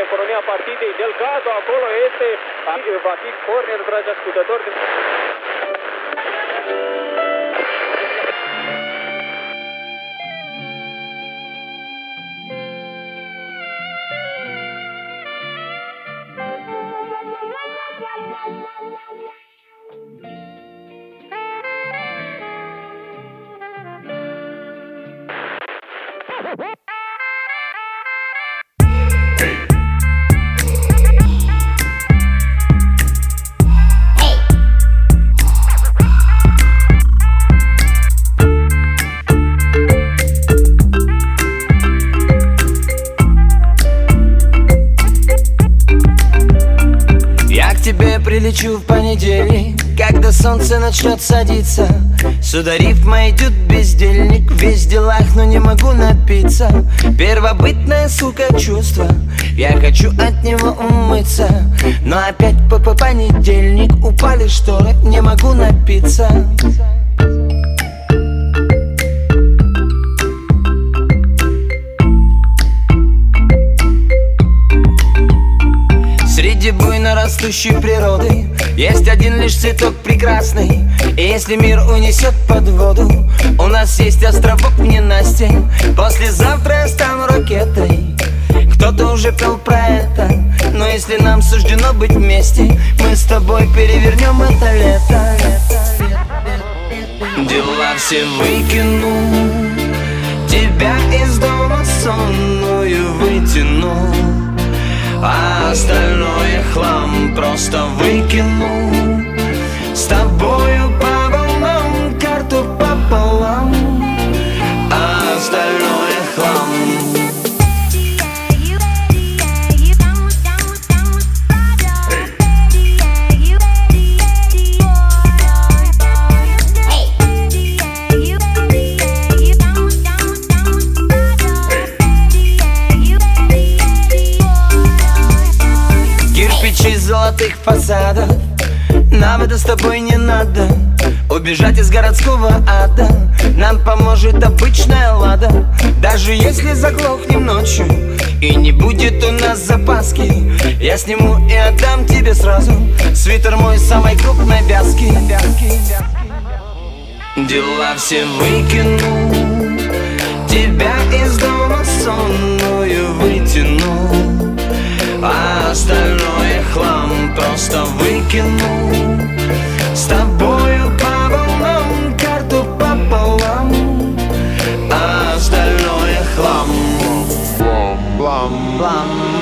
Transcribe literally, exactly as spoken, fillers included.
economia partidei. Delgado acolo este, va fi corner, dragi ascultători. Прилечу в понедельник, когда солнце начнет садиться. Сюда рифма идет бездельник, весь в делах, но не могу напиться. Первобытное, сука, чувство, я хочу от него умыться. Но опять по -по понедельник, упали шторы, не могу напиться. Среди буйно растущей природы есть один лишь цветок прекрасный. И если мир унесет под воду, у нас есть островок в ненастье. Послезавтра я стану ракетой. Кто-то уже пел про это, но если нам суждено быть вместе, мы с тобой перевернем это лето. Дела все выкину, тебя из дома сонную вытяну, а остальное хлам просто выкину. С тобою по волнам, карту пополам, а остальное хлам. Из золотых фасадов нам это с тобой не надо. Убежать из городского ада нам поможет обычная лада. Даже если заглохнем ночью и не будет у нас запаски, я сниму и отдам тебе сразу свитер мой самой крупной вязки. Дела все выкину, тебя из дома сонную вытяну, а остальное хлам просто выкину. С тобою по волнам, карту пополам, а остальное хлам. Блам, блам, блам.